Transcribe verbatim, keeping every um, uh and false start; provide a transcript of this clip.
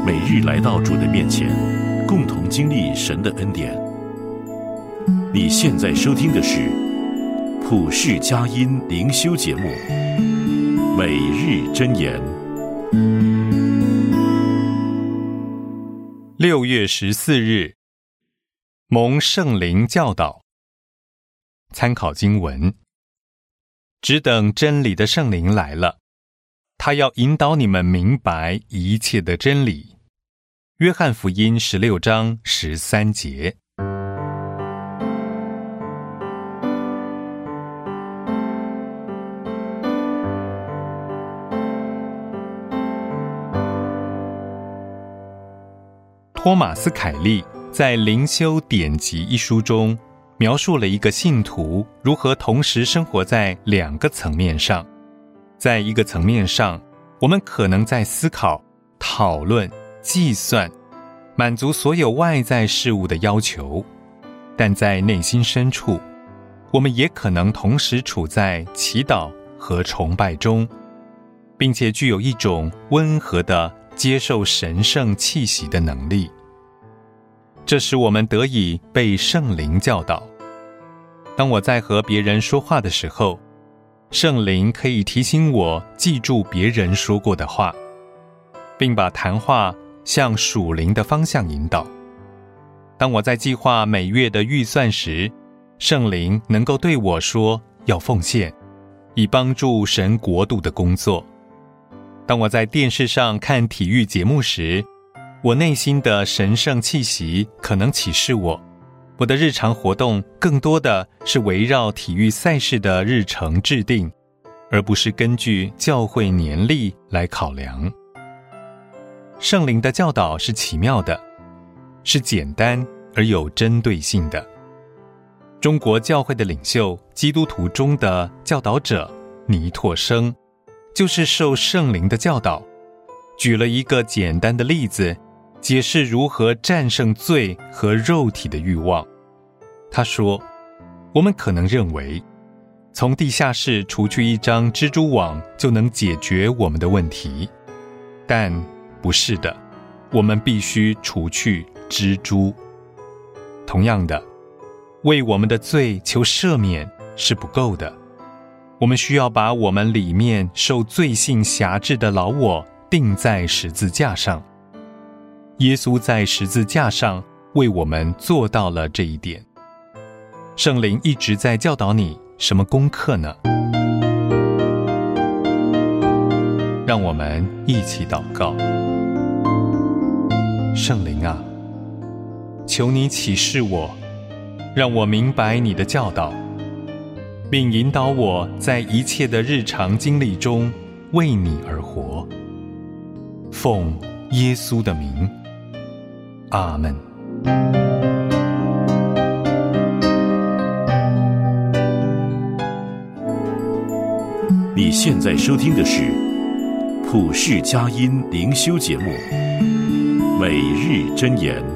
每日来到主的面前，共同经历神的恩典。你现在收听的是普世佳音灵修节目《每日箴言》。 六月十四日，蒙圣灵教导。参考经文：只等真理的圣灵来了，他要引导你们明白一切的真理。约翰福音十六章十三节。托马斯·凯利在《灵修典籍》一书中描述了一个信徒如何同时生活在两个层面上。在一个层面上，我们可能在思考、讨论、计算，满足所有外在事物的要求，但在内心深处，我们也可能同时处在祈祷和崇拜中，并且具有一种温和的接受神圣气息的能力。这使我们得以被圣灵教导。当我在和别人说话的时候，圣灵可以提醒我记住别人说过的话，并把谈话向属灵的方向引导。当我在计划每月的预算时，圣灵能够对我说要奉献，以帮助神国度的工作。当我在电视上看体育节目时，我内心的神圣气息可能启示我，我的日常活动更多的是围绕体育赛事的日程制定，而不是根据教会年历来考量。圣灵的教导是奇妙的，是简单而有针对性的。中国教会的领袖，基督徒中的教导者尼拓生，就是受圣灵的教导，举了一个简单的例子，解释如何战胜罪和肉体的欲望。他说，我们可能认为，从地下室除去一张蜘蛛网就能解决我们的问题，但不是的，我们必须除去蜘蛛。同样的，为我们的罪求赦免是不够的，我们需要把我们里面受罪性辖制的老我钉在十字架上。耶稣在十字架上为我们做到了这一点。圣灵一直在教导你什么功课呢？让我们一起祷告。圣灵啊，求你启示我，让我明白你的教导，并引导我在一切的日常经历中为你而活。奉耶稣的名，阿们。 你现在收听的是普世佳音灵修节目《每日箴言》。